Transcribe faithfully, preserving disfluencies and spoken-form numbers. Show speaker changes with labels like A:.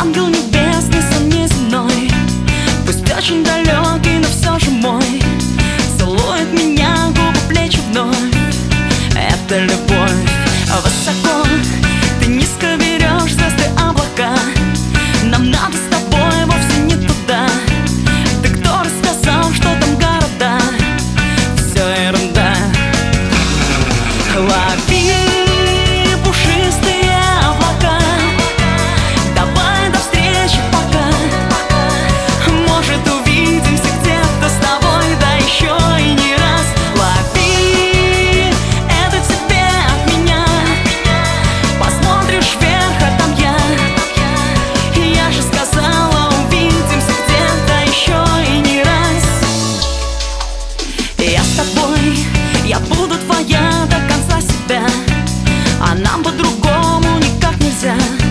A: ангел небесный, сон неземной, пусть очень далекий, но все же мой, целует меня губы, плечи вновь. Это любовь высоко, ты низко берешь звезды, облака. Нам надо с тобой вовсе не туда. Ты кто рассказал, что там города? Все ерунда. Лови пушистые облака, давай до встречи пока. Может, увидимся где-то с тобой, да еще и не раз. Лови, это тебе от меня. Посмотришь вверх, а там я. Я же сказала, увидимся где-то еще и не раз. Я с тобой, я буду твоя до конца себя, а нам по-другому никак нельзя.